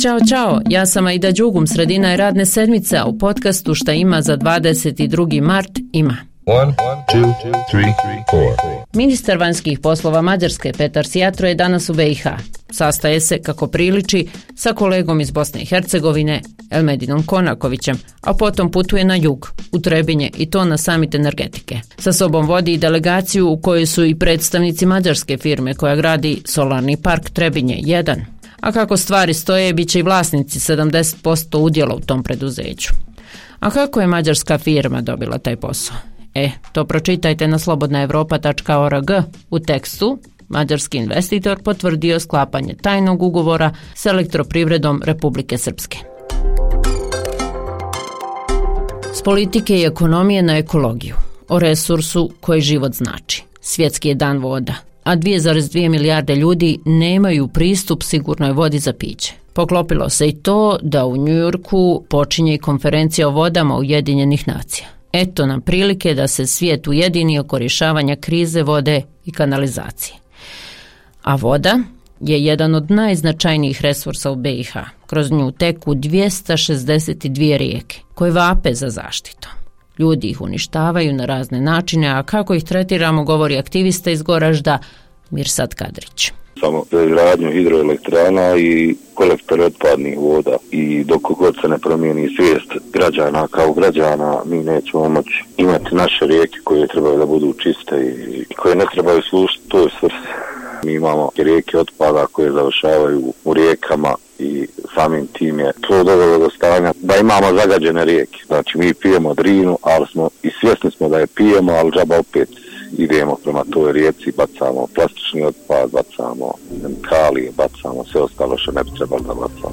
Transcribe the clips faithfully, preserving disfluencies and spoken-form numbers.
Ćao, čao, ja sam Aida Đugum, sredina je radne sedmice, a u podcastu Šta ima za dvadeset drugi mart ima. One, two, three, four. Ministar vanjskih poslova Mađarske Petar Sjatro je danas u B i H. Sastaje se, kako priliči, sa kolegom iz Bosne i Hercegovine, Elmedinom Konakovićem, a potom putuje na jug, u Trebinje, i to na samit energetike. Sa sobom vodi i delegaciju u kojoj su i predstavnici mađarske firme koja gradi solarni park Trebinje jedan. A kako stvari stoje, bit će i vlasnici sedamdeset posto udjela u tom preduzeću. A kako je mađarska firma dobila taj posao? E, to pročitajte na slobodna evropa tačka org. U tekstu mađarski investitor potvrdio sklapanje tajnog ugovora s Elektroprivredom Republike Srpske. S politike i ekonomije na ekologiju, o resursu koji život znači. Svjetski je dan voda, a dvije zarez dvije milijarde ljudi nemaju pristup sigurnoj vodi za piće. Poklopilo se i to da u Njujorku počinje i konferencija o vodama Ujedinjenih nacija. Eto nam prilike da se svijet ujedini oko rješavanja krize vode i kanalizacije. A voda je jedan od najznačajnijih resursa u B i H. Kroz nju teku dvjesto šezdeset dvije rijeke koje vape za zaštitom. Ljudi ih uništavaju na razne načine, a kako ih tretiramo govori aktivista iz Goražda Mirsad Kadrić. Samo za izgradnju hidroelektrana i kolektor otpadnih voda, i dok god se ne promijeni svijest građana kao građana, mi nećemo moći imati naše rijeke koje trebaju da budu čiste i koje ne trebaju služiti toj svrsi. Mi imamo rijeke otpada koje završavaju u rijekama i samim tim je to dovelo do stanja da imamo zagađene rijeke. Znači mi pijemo Drinu, ali smo i svjesni smo da je pijemo, ali džaba opet idemo prema toj rijeci, bacamo plastični otpad, bacamo kemikalije, bacamo sve ostalo što ne bi trebalo da bacamo.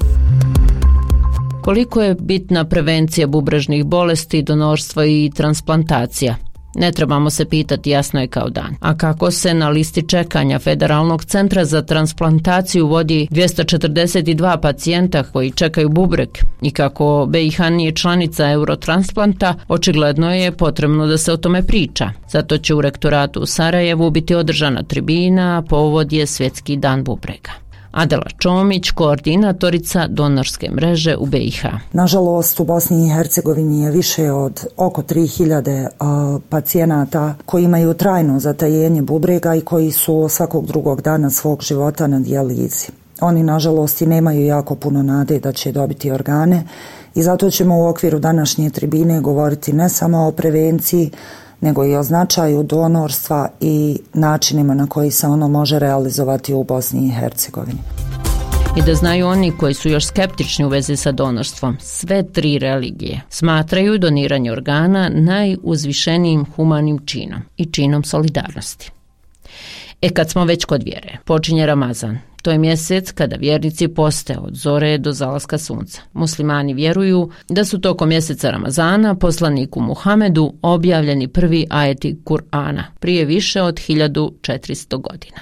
Koliko je bitna prevencija bubrežnih bolesti, donorstva i transplantacija? Ne trebamo se pitati, jasno je kao dan. A kako se na listi čekanja Federalnog centra za transplantaciju vodi dvjesto četrdeset dva pacijenta koji čekaju bubreg i kako B i H nije članica Eurotransplanta, očigledno je potrebno da se o tome priča. Zato će u rektoratu u Sarajevu biti održana tribina, a povod je Svjetski dan bubrega. Adela Čomić, koordinatorica donorske mreže u B i H. Nažalost, u Bosni i Hercegovini je više od oko tri hiljade pacijenata koji imaju trajno zatajenje bubrega i koji su svakog drugog dana svog života na dijalizi. Oni, nažalost, i nemaju jako puno nade da će dobiti organe i zato ćemo u okviru današnje tribine govoriti ne samo o prevenciji, nego i o značaju donorstva i načinima na koji se ono može realizovati u Bosni i Hercegovini. I da znaju oni koji su još skeptični u vezi sa donorstvom, sve tri religije smatraju doniranje organa najuzvišenijim humanim činom i činom solidarnosti. E kad smo već kod vjere, počinje Ramazan. To je mjesec kada vjernici poste od zore do zalaska sunca. Muslimani vjeruju da su tokom mjeseca Ramazana poslaniku Muhamedu objavljeni prvi ajeti Kur'ana prije više od hiljadu četiristo godina.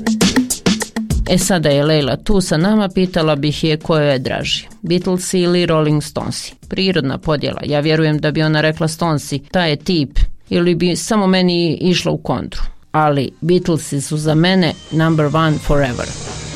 E sada je Lejla tu sa nama, pitala bih je ko je draži, Beatlesi ili Rolling Stonesi. Prirodna podjela, ja vjerujem da bi ona rekla Stonesi, taj je tip, ili bi samo meni išla u kontru. Ali Beatlesi su za mene number one forever.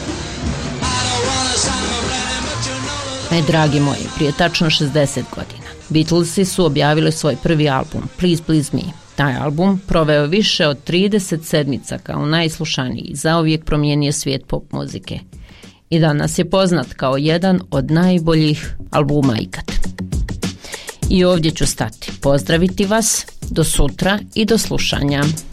E, dragi moji, prije tačno šezdeset godina Beatlesi su objavili svoj prvi album Please Please Me. Taj album proveo više od trideset sedmica kao najslušaniji i zauvijek promijenio svijet pop muzike. I danas je poznat kao jedan od najboljih albuma ikad. I ovdje ću stati. Pozdraviti vas, do sutra i do slušanja.